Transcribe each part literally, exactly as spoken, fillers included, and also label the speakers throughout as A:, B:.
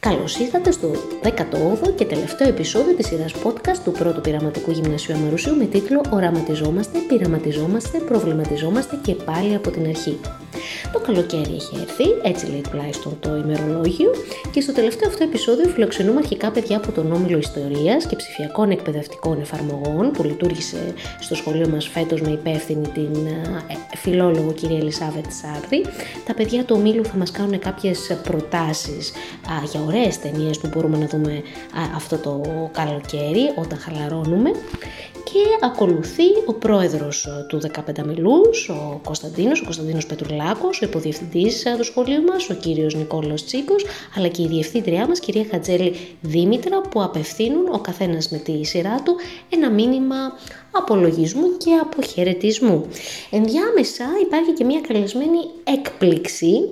A: Καλώς ήρθατε στο δέκατο όγδοο και τελευταίο επεισόδιο της σειράς podcast του πρώτου πειραματικού γυμνασίου Αμαρουσίου με τίτλο «Οραματιζόμαστε, πειραματιζόμαστε, προβληματιζόμαστε και πάλι από την αρχή». Το καλοκαίρι έχει έρθει, έτσι λέει τουλάχιστον το ημερολόγιο, και στο τελευταίο αυτό επεισόδιο φιλοξενούμε αρχικά παιδιά από τον Όμιλο Ιστορίας και Ψηφιακών Εκπαιδευτικών Εφαρμογών που λειτουργήσε στο σχολείο μας φέτος με υπεύθυνη την ε, φιλόλογο κυρία Ελισάβετ Σάρδη. Τα παιδιά του Ομίλου θα μας κάνουν κάποιες προτάσεις α, για ωραίες ταινίες που μπορούμε να δούμε α, αυτό το καλοκαίρι όταν χαλαρώνουμε. Και ακολουθεί ο πρόεδρος του δεκαπέντε Μελούς, ο Κωνσταντίνος, ο Κωνσταντίνος Πετρουλάκος, ο υποδιευθυντής του σχολείου μας, ο κύριος Νικόλος Τσίκος, αλλά και η διευθύντριά μας, κυρία Χατζέλη Δήμητρα, που απευθύνουν ο καθένας με τη σειρά του ένα μήνυμα απολογισμού και αποχαιρετισμού. Ενδιάμεσα υπάρχει και μια καλεσμένη έκπληξη.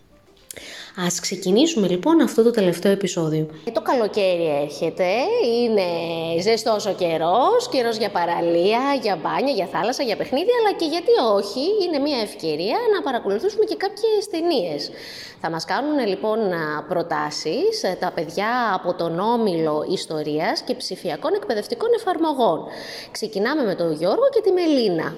A: Ας ξεκινήσουμε λοιπόν αυτό το τελευταίο επεισόδιο. Το καλοκαίρι έρχεται, είναι ζεστός ο καιρός, καιρός για παραλία, για μπάνια, για θάλασσα, για παιχνίδια, αλλά και γιατί όχι, είναι μια ευκαιρία να παρακολουθήσουμε και κάποιες ταινίες. Θα μας κάνουν λοιπόν προτάσεις τα παιδιά από τον Όμιλο Ιστορίας και Ψηφιακών Εκπαιδευτικών Εφαρμογών. Ξεκινάμε με τον Γιώργο και τη Μελίνα.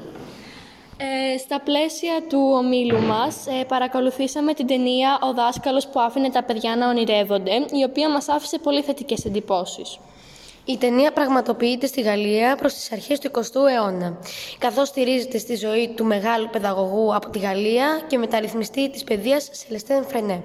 B: Ε, στα πλαίσια του ομίλου μας ε, παρακολουθήσαμε την ταινία «Ο δάσκαλος που άφηνε τα παιδιά να ονειρεύονται», η οποία μας άφησε πολύ θετικές εντυπώσεις.
C: Η ταινία πραγματοποιείται στη Γαλλία προς τις αρχές του εικοστού αιώνα, καθώς στηρίζεται στη ζωή του μεγάλου παιδαγωγού από τη Γαλλία και μεταρρυθμιστή της παιδείας Σελεστέν Φρενέ.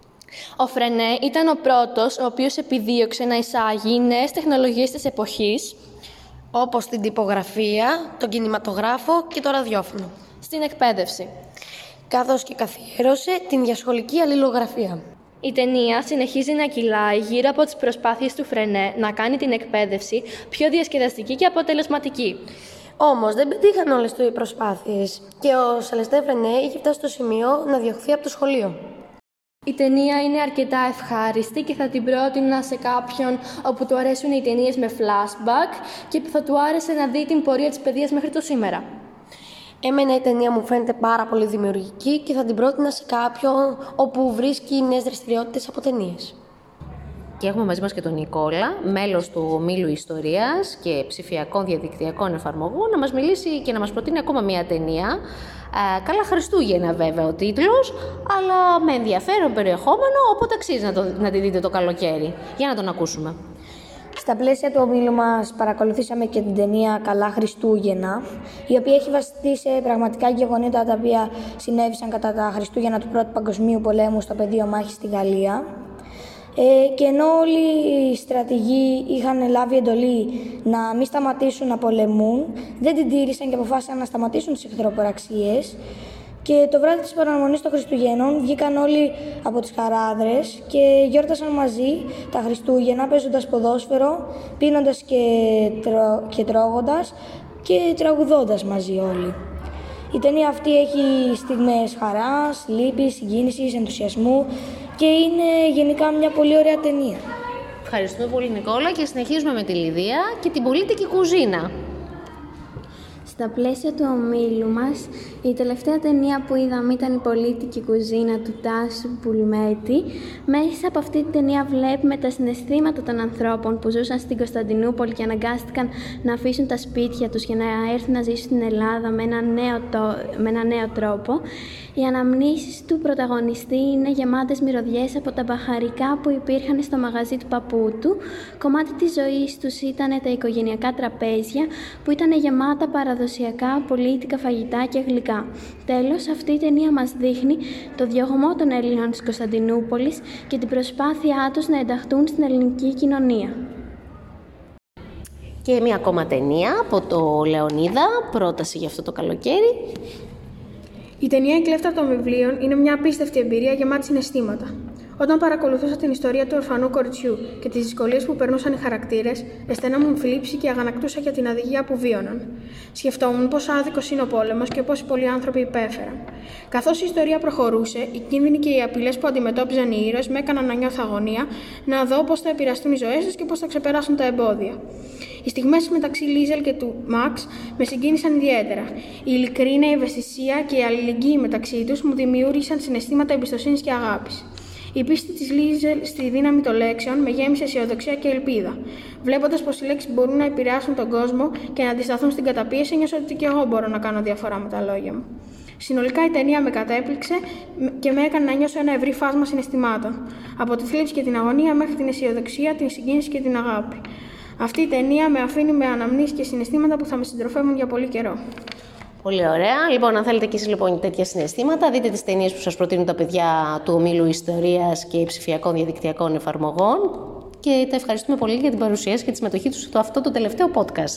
B: Ο Φρενέ ήταν ο πρώτος ο οποίος επιδίωξε να εισάγει νέες τεχνολογίες της εποχής,
C: όπως την τυπογραφία, τον κινηματογράφο και το ραδιόφωνο,
B: στην εκπαίδευση,
C: καθώς και καθιέρωσε την διασχολική αλληλογραφία.
B: Η ταινία συνεχίζει να κυλάει γύρω από τις προσπάθειες του Φρενέ να κάνει την εκπαίδευση πιο διασκεδαστική και αποτελεσματική.
C: Όμως δεν πετύχαν όλες οι προσπάθειες και ο Σελεστέν Φρενέ είχε φτάσει στο σημείο να διωχθεί από το σχολείο.
B: Η ταινία είναι αρκετά ευχάριστη και θα την πρότεινα σε κάποιον όπου του αρέσουν οι ταινίες με flashback και που θα του άρεσε να δει την πορεία της παιδείας μέχρι το σήμερα.
C: Εμένα η ταινία μου φαίνεται πάρα πολύ δημιουργική και θα την πρότεινα σε κάποιον όπου βρίσκει νέες δραστηριότητες από ταινίες.
A: Και έχουμε μαζί μας και τον Νικόλα, μέλος του Ομίλου Ιστορίας και Ψηφιακών Διαδικτυακών Εφαρμογών, να μας μιλήσει και να μας προτείνει ακόμα μια ταινία. Ε, καλά Χριστούγεννα βέβαια ο τίτλος, αλλά με ενδιαφέρον περιεχόμενο, οπότε αξίζει να, το, να τη δείτε το καλοκαίρι. Για να τον ακούσουμε.
D: Στα πλαίσια του ομίλου μας παρακολουθήσαμε και την ταινία «Καλά Χριστούγεννα», η οποία έχει βασιστεί σε πραγματικά γεγονότα τα οποία συνέβησαν κατά τα Χριστούγεννα του Πρώτου Παγκοσμίου Πολέμου στο πεδίο μάχης στη Γαλλία. Ε, και ενώ όλοι οι στρατηγοί είχαν λάβει εντολή να μην σταματήσουν να πολεμούν, δεν την τήρησαν και αποφάσισαν να σταματήσουν τις εχθροπραξίες. Και το βράδυ της παραμονής των Χριστουγέννων βγήκαν όλοι από τις χαράδρες και γιόρτασαν μαζί τα Χριστούγεννα, παίζοντας ποδόσφαιρο, πίνοντας και, τρο... και τρώγοντας και τραγουδώντας μαζί όλοι. Η ταινία αυτή έχει στιγμές χαράς, λύπης, συγκίνησης, ενθουσιασμού και είναι γενικά μια πολύ ωραία ταινία.
A: Ευχαριστούμε πολύ Νικόλα και συνεχίζουμε με τη Λιδία και την πολίτικη κουζίνα.
E: Στα πλαίσια του ομίλου μας, η τελευταία ταινία που είδαμε ήταν η πολίτικη κουζίνα του Τάσου Μπουλμέτη. Μέσα από αυτή την ταινία βλέπουμε τα συναισθήματα των ανθρώπων που ζούσαν στην Κωνσταντινούπολη και αναγκάστηκαν να αφήσουν τα σπίτια τους για να έρθουν να ζήσουν στην Ελλάδα με ένα νέο, το... με ένα νέο τρόπο. Οι αναμνήσεις του πρωταγωνιστή είναι γεμάτες μυρωδιές από τα μπαχαρικά που υπήρχαν στο μαγαζί του παππού του. Κομμάτι της ζωής τους ήταν τα οικογενειακά τραπέζια που ήταν γεμάτα παραδοσιακά πολίτικα φαγητά και γλυκά. Τέλος, αυτή η ταινία μας δείχνει το διωγμό των Ελλήνων της Κωνσταντινούπολης και την προσπάθειά τους να ενταχθούν στην ελληνική κοινωνία.
A: Και μια ακόμα ταινία από το Λεωνίδα, πρόταση για αυτό το καλοκαίρι.
F: Η ταινία «Η κλέφτα των βιβλίων» είναι μια απίστευτη εμπειρία γεμάτη συναισθήματα. Όταν παρακολουθούσα την ιστορία του ορφανού κοριτσιού και τις δυσκολίες που περνούσαν οι χαρακτήρες, αισθάνομουν θλίψη και αγανακτούσα για την αδικία που βίωναν. Σκεφτόμουν πόσο άδικος είναι ο πόλεμος και πόσοι πολλοί άνθρωποι υπέφεραν. Καθώς η ιστορία προχωρούσε, οι κίνδυνοι και οι απειλές που αντιμετώπιζαν οι ήρωες με έκαναν να νιώθω αγωνία, να δω πώς θα επηρεαστούν οι ζωές τους και πώς θα ξεπεράσουν τα εμπόδια. Οι στιγμές μεταξύ Λίζελ και του Μαξ με συγκίνησαν ιδιαίτερα. Η ειλικρίνεια, η ευαισθησία και η αλληλεγγύη μεταξύ τους μου δημιούργησαν συναισθήματα εμπιστοσύνης και αγάπης. Η πίστη της Λίζελ στη δύναμη των λέξεων με γέμισε αισιοδοξία και ελπίδα. Βλέποντας πως οι λέξεις μπορούν να επηρεάσουν τον κόσμο και να αντισταθούν στην καταπίεση, νιώσα ότι και εγώ μπορώ να κάνω διαφορά με τα λόγια μου. Συνολικά η ταινία με κατέπληξε και με έκανε να νιώσω ένα ευρύ φάσμα συναισθημάτων. Από τη θλίψη και την αγωνία μέχρι την αισιοδοξία, την συγκίνηση και την αγάπη. Αυτή η ταινία με αφήνει με αναμνήσεις και συναισθήματα που θα με συντροφεύουν για πολύ καιρό.
A: Πολύ ωραία. Λοιπόν, αν θέλετε και εσείς λοιπόν τέτοια συναισθήματα, δείτε τις ταινίες που σας προτείνουν τα παιδιά του Ομίλου Ιστορίας και ψηφιακών διαδικτυακών εφαρμογών. Και τα ευχαριστούμε πολύ για την παρουσία και τη συμμετοχή τους στο αυτό το τελευταίο podcast.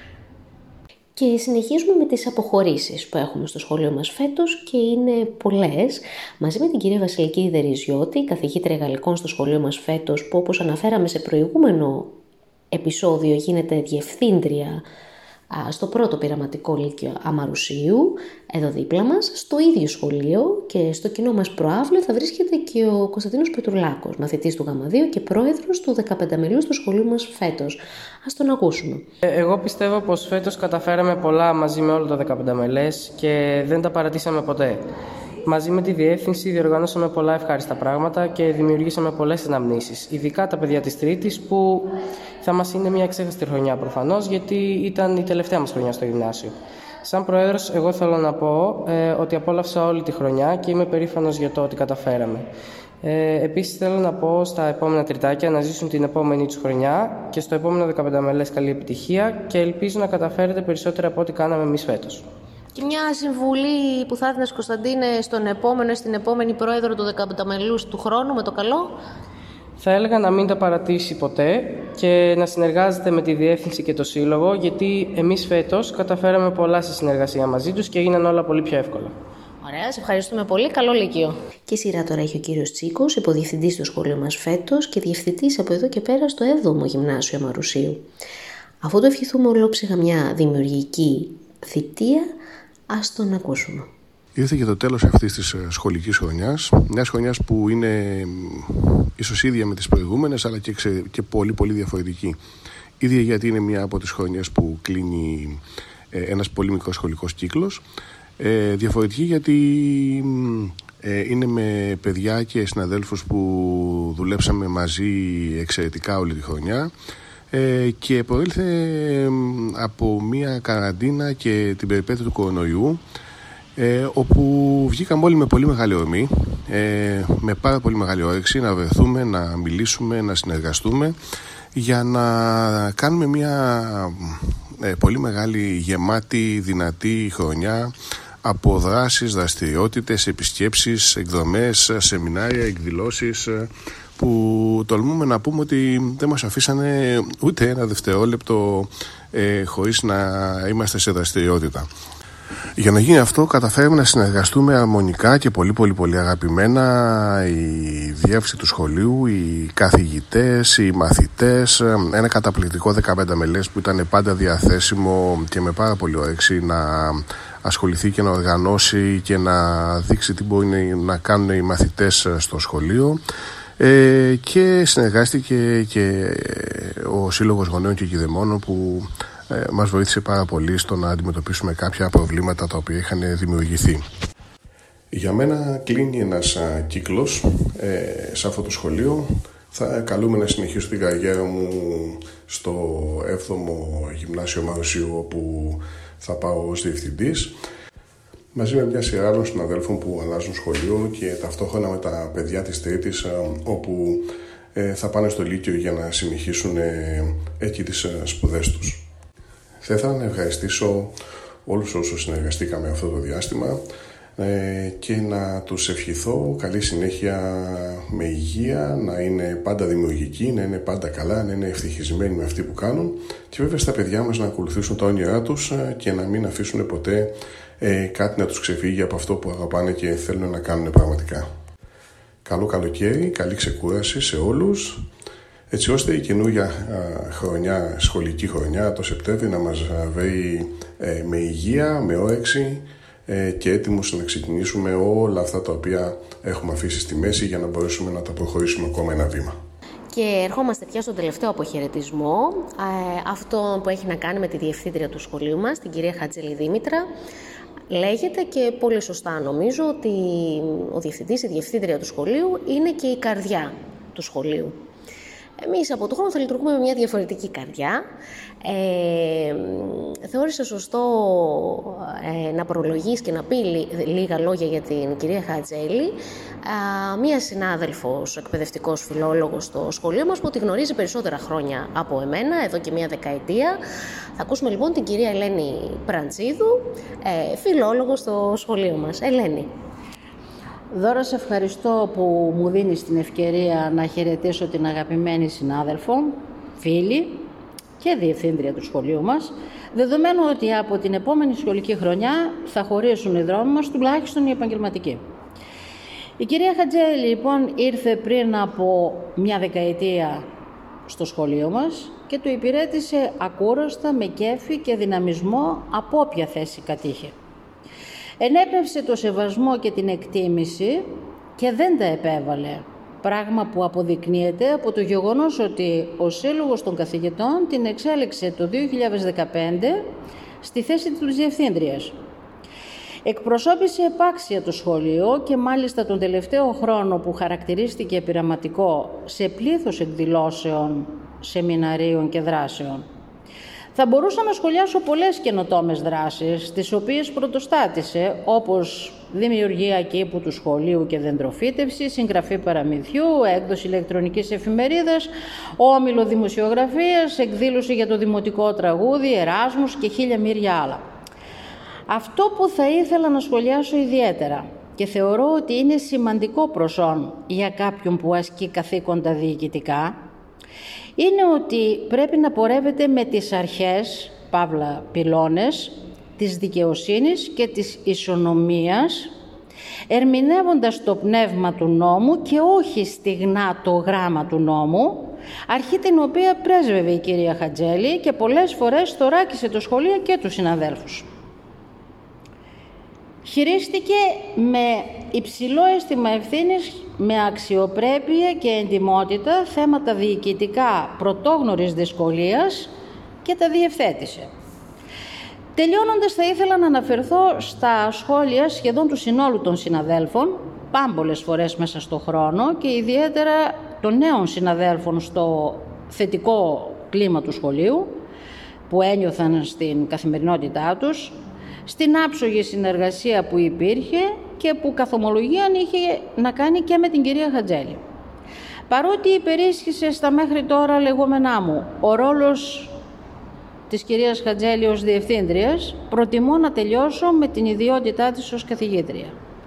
A: Και συνεχίζουμε με τις αποχωρήσεις που έχουμε στο σχολείο μας φέτος και είναι πολλές. Μαζί με την κυρία Βασιλική Δεριζιώτη, καθηγήτρια γαλλικών στο σχολείο μας φέτος, που όπως αναφέραμε σε προηγούμενο επεισόδιο γίνεται διευθύντρια στο πρώτο πειραματικό λύκειο Αμαρουσίου, εδώ δίπλα μας, στο ίδιο σχολείο και στο κοινό μας προάβλιο θα βρίσκεται και ο Κωνσταντίνος Πετρουλάκος, μαθητής του Γαμαδίου και πρόεδρος του δεκαπέντε μελούς του σχολείου μας φέτος. Ας τον ακούσουμε.
G: Εγώ πιστεύω πως φέτος καταφέραμε πολλά μαζί με όλο το δεκαπέντε μελές και δεν τα παρατήσαμε ποτέ. Μαζί με τη διεύθυνση διοργανώσαμε πολλά ευχάριστα πράγματα και δημιουργήσαμε πολλές αναμνήσεις. Ειδικά τα παιδιά της Τρίτης που θα μας είναι μια εξέχαστη χρονιά προφανώς, γιατί ήταν η τελευταία μας χρονιά στο γυμνάσιο. Σαν πρόεδρος, εγώ θέλω να πω ε, ότι απόλαυσα όλη τη χρονιά και είμαι περήφανος για το ότι καταφέραμε. Ε, επίσης θέλω να πω στα επόμενα τριτάκια να ζήσουν την επόμενη τους χρονιά και στο επόμενο δεκαπέντε μελές καλή επιτυχία και ελπίζω να καταφέρετε περισσότερα από ό,τι κάναμε εμείς φέτος.
A: Και μια συμβουλή που θα έδινες, Κωνσταντίνε, στον επόμενο ή στην επόμενη πρόεδρο του δεκαπέντε μελούς του χρόνου με το καλό?
G: Θα έλεγα να μην τα παρατήσει ποτέ και να συνεργάζεται με τη διεύθυνση και το σύλλογο, γιατί εμείς φέτος καταφέραμε πολλά σε συνεργασία μαζί τους και έγιναν όλα πολύ πιο εύκολα.
A: Ωραία, σε ευχαριστούμε πολύ. Καλό Λύκειο. Και σειρά τώρα έχει ο κύριος Τσίκος, υποδιευθυντής στο σχολείο μας φέτος και διευθυντής από εδώ και πέρα στο έβδομο Γυμνάσιο Αμαρουσίου. Αφού το ευχηθούμε ολόψυχα μια δημιουργική θητεία, ας τον ακούσουμε.
H: Ήρθε και το τέλος αυτής της σχολικής χρονιάς, μιας χρονιάς που είναι ίσως ίδια με τις προηγούμενες, αλλά και, ξε... και πολύ πολύ διαφορετική. Ίδια γιατί είναι μια από τις χρονιές που κλείνει ε, ένας πολύ μικρός σχολικός κύκλος. Ε, διαφορετική γιατί ε, είναι με παιδιά και συναδέλφους που δουλέψαμε μαζί εξαιρετικά όλη τη χρονιά ε, και προήλθε ε, από μια καραντίνα και την περιπέτεια του κορονοϊού, Ε, όπου βγήκαμε όλοι με πολύ μεγάλη ορμή, ε, με πάρα πολύ μεγάλη όρεξη να βρεθούμε, να μιλήσουμε, να συνεργαστούμε για να κάνουμε μια ε, πολύ μεγάλη, γεμάτη, δυνατή χρονιά από δράσεις, δραστηριότητες, επισκέψεις, εκδρομές, σεμινάρια, εκδηλώσεις που τολμούμε να πούμε ότι δεν μας αφήσανε ούτε ένα δευτερόλεπτο ε, χωρίς να είμαστε σε δραστηριότητα. Για να γίνει αυτό καταφέρουμε να συνεργαστούμε αρμονικά και πολύ πολύ πολύ αγαπημένα η διεύθυνση του σχολείου, οι καθηγητές, οι μαθητές, ένα καταπληκτικό δεκαπέντε μελές που ήταν πάντα διαθέσιμο και με πάρα πολύ όρεξη να ασχοληθεί και να οργανώσει και να δείξει τι μπορεί να κάνουν οι μαθητές στο σχολείο. Ε, και συνεργάστηκε και ο Σύλλογος Γονέων και Κηδεμόνων που ε, μας βοήθησε πάρα πολύ στο να αντιμετωπίσουμε κάποια προβλήματα τα οποία είχαν δημιουργηθεί. Για μένα κλείνει ένας α, κύκλος ε, σε αυτό το σχολείο. Θα καλούμε να συνεχίσω την καριέρα μου στο έβδομο Γυμνάσιο Αμαρουσίου, όπου θα πάω ως διευθυντής, μαζί με μια σειρά άλλων συναδέλφων που αλλάζουν σχολείο και ταυτόχρονα με τα παιδιά της Τρίτης, όπου ε, θα πάνε στο Λύκειο για να συνεχίσουν ε, εκεί τις ε, σπουδές τους. Θα ήθελα να ευχαριστήσω όλους όσους συνεργαστήκαμε αυτό το διάστημα ε, και να τους ευχηθώ καλή συνέχεια με υγεία, να είναι πάντα δημιουργικοί, να είναι πάντα καλά, να είναι ευτυχισμένοι με αυτή που κάνουν και βέβαια στα παιδιά μας να ακολουθήσουν τα όνειρά τους και να μην αφήσουν ποτέ ε, κάτι να τους ξεφύγει από αυτό που αγαπάνε και θέλουν να κάνουν πραγματικά. Καλό καλοκαίρι, καλή ξεκούραση σε όλους, έτσι ώστε η καινούργια χρονιά, σχολική χρονιά, το Σεπτέμβρη, να μας βρει ε, με υγεία, με όρεξη ε, και έτοιμους να ξεκινήσουμε όλα αυτά τα οποία έχουμε αφήσει στη μέση για να μπορέσουμε να τα προχωρήσουμε ακόμα ένα βήμα.
A: Και ερχόμαστε πια στον τελευταίο αποχαιρετισμό, ε, αυτό που έχει να κάνει με τη διευθύντρια του σχολείου μας, την κυρία Χατζηλή Δήμητρα. λέγεται και πολύ σωστά νομίζω ότι ο διευθυντής, η διευθύντρια του σχολείου είναι και η καρδιά του σχολείου. Εμείς από το χρόνο θα λειτουργούμε με μια διαφορετική καρδιά. Ε, θεώρησα σωστό ε, να προλογίσει και να πει λίγα λόγια για την κυρία Χατζέλη, ε, μία συνάδελφος, εκπαιδευτικός φιλόλογος στο σχολείο μας που τη γνωρίζει περισσότερα χρόνια από εμένα, εδώ και μία δεκαετία. Θα ακούσουμε λοιπόν την κυρία Ελένη Πραντσίδου, ε, φιλόλογο στο σχολείο μας. Ελένη.
I: Δώρα, σε ευχαριστώ που μου δίνεις την ευκαιρία να χαιρετήσω την αγαπημένη συνάδελφο, φίλη και διευθύντρια του σχολείου μας, δεδομένου ότι από την επόμενη σχολική χρονιά θα χωρίσουν οι δρόμοι μας, τουλάχιστον οι επαγγελματικοί. Η κυρία Χατζέλη λοιπόν ήρθε πριν από μια δεκαετία στο σχολείο μας και του υπηρέτησε ακούραστα, με κέφι και δυναμισμό από όποια θέση κατήχε. Ενέπνευσε το σεβασμό και την εκτίμηση και δεν τα επέβαλε, πράγμα που αποδεικνύεται από το γεγονός ότι ο Σύλλογος των Καθηγητών την εξέλεξε το δύο χιλιάδες δεκαπέντε στη θέση της διευθύντριας. Εκπροσώπησε επάξια το σχολείο και μάλιστα τον τελευταίο χρόνο που χαρακτηρίστηκε πειραματικό σε πλήθος εκδηλώσεων, σεμιναρίων και δράσεων. Θα μπορούσα να σχολιάσω πολλές καινοτόμες δράσεις, τις οποίες πρωτοστάτησε, όπως δημιουργία κήπου του σχολείου και δεντροφύτευση, συγγραφή παραμυθιού, έκδοση ηλεκτρονικής εφημερίδας, όμιλο δημοσιογραφίας, εκδήλωση για το δημοτικό τραγούδι, Εράσμους και χίλια μύρια άλλα. Αυτό που θα ήθελα να σχολιάσω ιδιαίτερα και θεωρώ ότι είναι σημαντικό προσόν για κάποιον που ασκεί καθήκοντα διοικητικά, είναι ότι πρέπει να πορεύεται με τις αρχές, παύλα πυλώνες, της δικαιοσύνης και της ισονομίας, ερμηνεύοντας το πνεύμα του νόμου και όχι στιγνά το γράμμα του νόμου, αρχή την οποία πρέσβευε η κυρία Χατζέλη και πολλές φορές θωράκισε το σχολείο και τους συναδέλφους. Χειρίστηκε με υψηλό αίσθημα ευθύνης, με αξιοπρέπεια και εντιμότητα θέματα διοικητικά πρωτόγνωρης δυσκολίας και τα διευθέτησε. Τελειώνοντας, θα ήθελα να αναφερθώ στα σχόλια σχεδόν του συνόλου των συναδέλφων, πάμπολες φορές μέσα στο χρόνο και ιδιαίτερα των νέων συναδέλφων στο θετικό κλίμα του σχολείου που ένιωθαν στην καθημερινότητά τους, στην άψογη συνεργασία που υπήρχε και που καθ' ομολογίαν είχε να κάνει και με την κυρία Χατζέλη. Παρότι υπερίσχυσε στα μέχρι τώρα λεγόμενά μου ο ρόλος της κυρίας Χατζέλη ως διευθύντριας, προτιμώ να τελειώσω με την ιδιότητά της ως καθηγήτρια.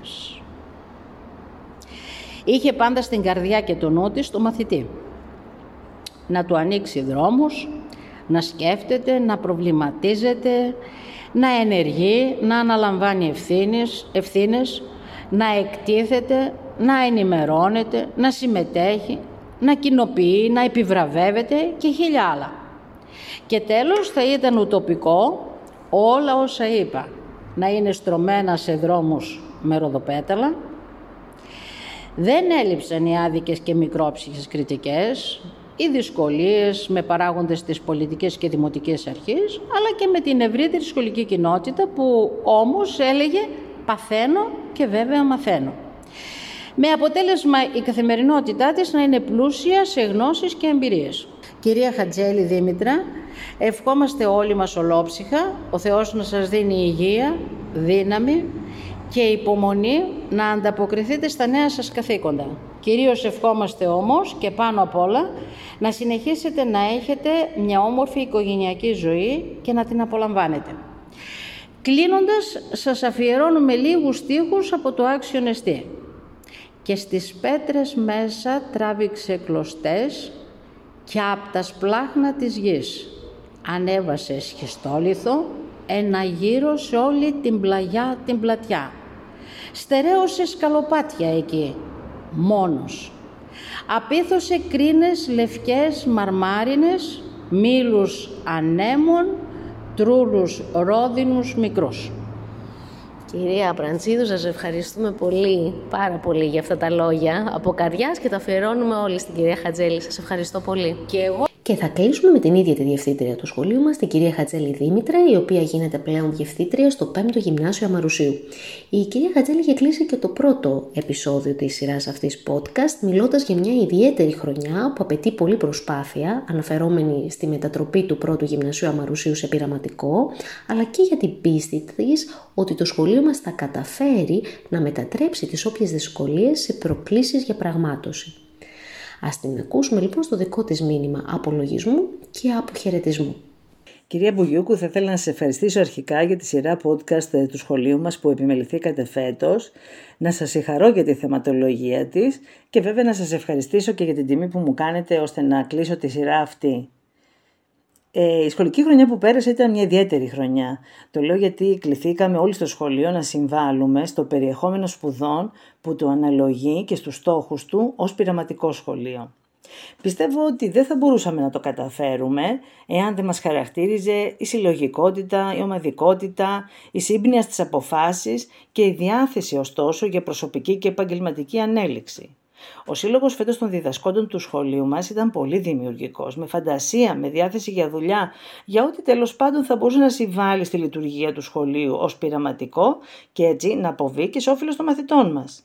I: Είχε πάντα στην καρδιά και το νου της το μαθητή. Να του ανοίξει δρόμους, να σκέφτεται, να προβληματίζεται, να ενεργεί, να αναλαμβάνει ευθύνες, ευθύνες, να εκτίθεται, να ενημερώνεται, να συμμετέχει, να κοινοποιεί, να επιβραβεύεται και χίλια άλλα. Και τέλος θα ήταν ουτοπικό όλα όσα είπα να είναι στρωμένα σε δρόμους με ροδοπέταλα. Δεν έλειψαν οι άδικες και μικρόψυχες κριτικές, οι δυσκολίες με παράγοντες της πολιτικής και δημοτικής αρχής, αλλά και με την ευρύτερη σχολική κοινότητα που όμως έλεγε «παθαίνω και βέβαια μαθαίνω». Με αποτέλεσμα η καθημερινότητά της να είναι πλούσια σε γνώσεις και εμπειρίες. Κυρία Χατζέλη Δήμητρα, ευχόμαστε όλοι μας ολόψυχα, ο Θεός να σας δίνει υγεία, δύναμη και υπομονή να ανταποκριθείτε στα νέα σας καθήκοντα. Κυρίως ευχόμαστε όμως και πάνω απ' όλα να συνεχίσετε να έχετε μια όμορφη οικογενειακή ζωή και να την απολαμβάνετε. Κλείνοντας, σας αφιερώνουμε λίγους στίχους από το Άξιον Εστί. «Και στις πέτρες μέσα τράβηξε κλωστές και απ' τα σπλάχνα της γης ανέβασε σχιστόλιθο ένα γύρο σε όλη την πλαγιά την πλατιά. Στερέωσε σκαλοπάτια εκεί, μόνος. Απίθωσε κρίνες λευκές μαρμάρινες, μήλους ανέμων, τρούλους ρόδινους μικρούς».
A: Κυρία Πραντσίδου, σας ευχαριστούμε πολύ, πάρα πολύ για αυτά τα λόγια από καρδιάς και τα αφιερώνουμε όλοι στην κυρία Χατζέλη. Σας ευχαριστώ πολύ.
I: Και εγώ.
A: Και θα κλείσουμε με την ίδια τη διευθύντρια του σχολείου μας, την κυρία Χατζέλη Δήμητρα, η οποία γίνεται πλέον διευθύντρια στο πέμπτο Γυμνάσιο Αμαρουσίου. Η κυρία Χατζέλη είχε κλείσει και το πρώτο επεισόδιο της σειράς αυτής podcast, μιλώντας για μια ιδιαίτερη χρονιά που απαιτεί πολλή προσπάθεια, αναφερόμενη στη μετατροπή του πρώτου Γυμνασίου Αμαρουσίου σε πειραματικό, αλλά και για την πίστη της ότι το σχολείο μας θα καταφέρει να μετατρέψει τις όποιες δυσκολίες σε προκλήσεις για πραγμάτωση. Ας την ακούσουμε λοιπόν στο δικό της μήνυμα απολογισμού και αποχαιρετισμού.
J: Κυρία Μπουγιούκου, θα ήθελα να σας ευχαριστήσω αρχικά για τη σειρά podcast του σχολείου μας που επιμεληθήκατε φέτος, να σας συγχαρώ για τη θεματολογία της και βέβαια να σας ευχαριστήσω και για την τιμή που μου κάνετε ώστε να κλείσω τη σειρά αυτή. Ε, η σχολική χρονιά που πέρασε ήταν μια ιδιαίτερη χρονιά. Το λέω γιατί κληθήκαμε όλοι στο σχολείο να συμβάλλουμε στο περιεχόμενο σπουδών που του αναλογεί και στους στόχους του ως πειραματικό σχολείο. Πιστεύω ότι δεν θα μπορούσαμε να το καταφέρουμε εάν δεν μας χαρακτήριζε η συλλογικότητα, η ομαδικότητα, η σύμπνοια στις αποφάσεις και η διάθεση ωστόσο για προσωπική και επαγγελματική ανέλυξη. Ο σύλλογος φέτος των διδασκόντων του σχολείου μας ήταν πολύ δημιουργικός, με φαντασία, με διάθεση για δουλειά, για ό,τι τέλος πάντων θα μπορούσε να συμβάλλει στη λειτουργία του σχολείου ως πειραματικό και έτσι να αποβεί και σε όφελος των μαθητών μας.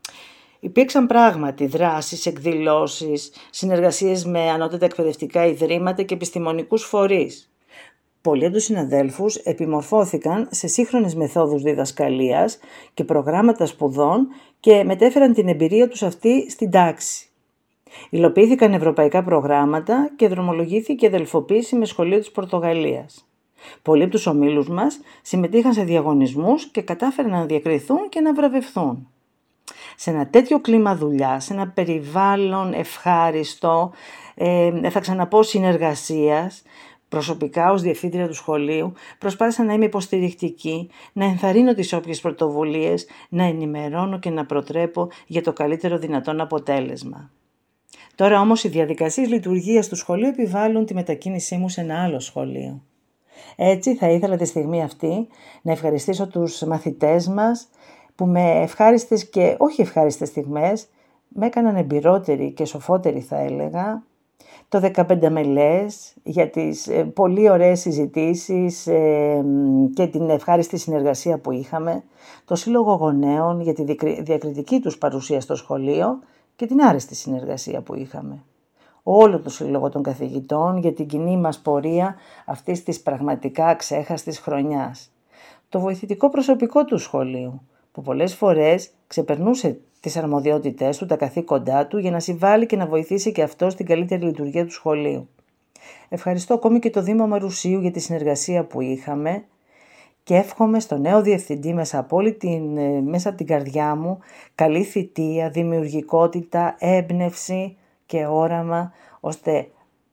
J: Υπήρξαν πράγματι δράσεις, εκδηλώσεις, συνεργασίες με ανώτατα εκπαιδευτικά ιδρύματα και επιστημονικούς φορείς. Πολλοί από τους συναδέλφους επιμορφώθηκαν σε σύγχρονες μεθόδους διδασκαλίας και προγράμματα σπουδών και μετέφεραν την εμπειρία τους αυτή στην τάξη. Υλοποιήθηκαν ευρωπαϊκά προγράμματα και δρομολογήθηκε η αδελφοποίηση με σχολείο της Πορτογαλίας. Πολλοί από τους ομίλους μας συμμετείχαν σε διαγωνισμούς και κατάφεραν να διακριθούν και να βραβευθούν. Σε ένα τέτοιο κλίμα δουλειά, σε ένα περιβάλλον ευχάριστο, ε, θα ξαναπώ συνεργασίας, προσωπικά ως διευθύντρια του σχολείου προσπάθησα να είμαι υποστηρικτική, να ενθαρρύνω τις όποιες πρωτοβουλίες, να ενημερώνω και να προτρέπω για το καλύτερο δυνατόν αποτέλεσμα. Τώρα όμως οι διαδικασίες λειτουργίας του σχολείου επιβάλλουν τη μετακίνησή μου σε ένα άλλο σχολείο. Έτσι θα ήθελα τη στιγμή αυτή να ευχαριστήσω τους μαθητές μας που με ευχάριστες και όχι ευχάριστες στιγμές με έκαναν εμπειρότερη και σοφότερη θα έλεγα, το δεκαπέντε μελές για τις ε, πολύ ωραίες συζητήσεις ε, και την ευχάριστη συνεργασία που είχαμε, το Σύλλογο Γονέων για τη διακριτική τους παρουσία στο σχολείο και την άρεστη συνεργασία που είχαμε. Όλο το Σύλλογο των Καθηγητών για την κοινή μας πορεία αυτής της πραγματικά αξέχαστης χρονιάς. Το βοηθητικό προσωπικό του σχολείου, που πολλές φορές ξεπερνούσε τις αρμοδιότητές του, τα καθήκοντά του για να συμβάλλει και να βοηθήσει και αυτό στην καλύτερη λειτουργία του σχολείου. Ευχαριστώ ακόμη και το Δήμο Αμαρουσίου για τη συνεργασία που είχαμε και εύχομαι στο νέο διευθυντή μέσα από, όλη την, μέσα από την καρδιά μου καλή θητεία, δημιουργικότητα, έμπνευση και όραμα ώστε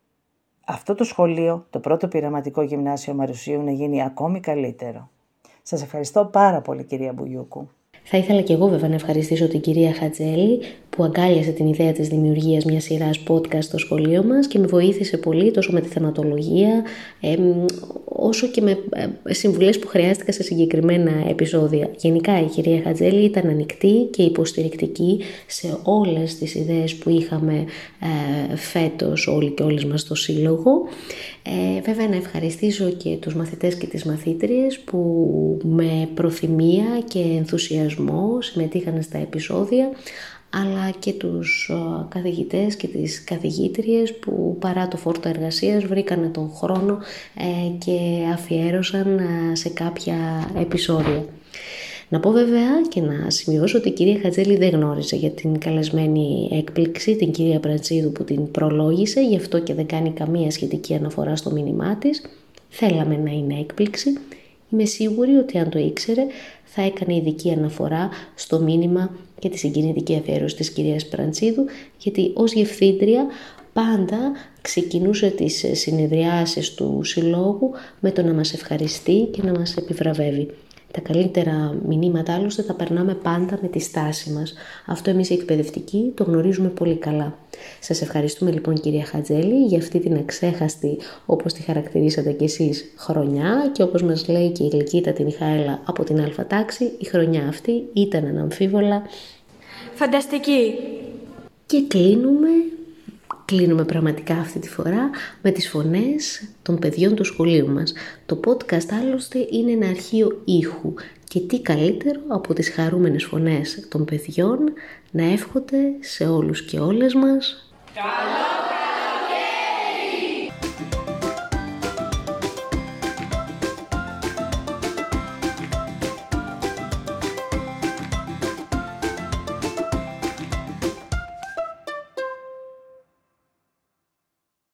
J: αυτό το σχολείο, το πρώτο πειραματικό γυμνάσιο Αμαρουσίου να γίνει ακόμη καλύτερο. Σας ευχαριστώ πάρα πολύ κυρία Μπουγιούκου.
A: Θα ήθελα και εγώ βέβαια να ευχαριστήσω την κυρία Χατζέλη που αγκάλιασε την ιδέα της δημιουργίας μιας σειράς podcast στο σχολείο μας και με βοήθησε πολύ τόσο με τη θεματολογία ε, όσο και με ε, συμβουλές που χρειάστηκα σε συγκεκριμένα επεισόδια. Γενικά η κυρία Χατζέλη ήταν ανοιχτή και υποστηρικτική σε όλες τις ιδέες που είχαμε ε, φέτος όλοι και όλες μας στο σύλλογο. Ε, βέβαια να ευχαριστήσω και τους μαθητές και τις μαθήτριες που με προθυμία και ενθουσιασμό συμμετείχαν στα επεισόδια, αλλά και τους καθηγητές και τις καθηγήτριες που παρά το φόρτο εργασίας βρήκαν τον χρόνο ε, και αφιέρωσαν σε κάποια επεισόδια. Να πω βέβαια και να σημειώσω ότι η κυρία Χατζέλη δεν γνώριζε για την καλεσμένη έκπληξη, την κυρία Πραντσίδου που την προλόγησε, γι' αυτό και δεν κάνει καμία σχετική αναφορά στο μήνυμά της. Θέλαμε να είναι έκπληξη. Είμαι σίγουρη ότι αν το ήξερε θα έκανε ειδική αναφορά στο μήνυμα και τη συγκινητική αφιέρωση της κυρίας Πραντσίδου, γιατί ως διευθύντρια πάντα ξεκινούσε τις συνεδριάσεις του συλλόγου με το να μας ευχαριστεί και να μας επιβραβεύει. Τα καλύτερα μηνύματα άλλωστε τα περνάμε πάντα με τη στάση μας. Αυτό εμείς οι εκπαιδευτικοί το γνωρίζουμε πολύ καλά. Σας ευχαριστούμε λοιπόν κυρία Χατζέλη για αυτή την αξέχαστη, όπως τη χαρακτηρίσατε κι εσείς, χρονιά και όπως μας λέει και η γλυκύτατη Μιχαέλα από την Α τάξη, η χρονιά αυτή ήταν αναμφίβολα
B: φανταστική.
A: Και κλείνουμε Κλείνουμε πραγματικά αυτή τη φορά με τις φωνές των παιδιών του σχολείου μας. Το podcast άλλωστε είναι ένα αρχείο ήχου και τι καλύτερο από τις χαρούμενες φωνές των παιδιών να εύχονται σε όλους και όλες μας.
K: Καλό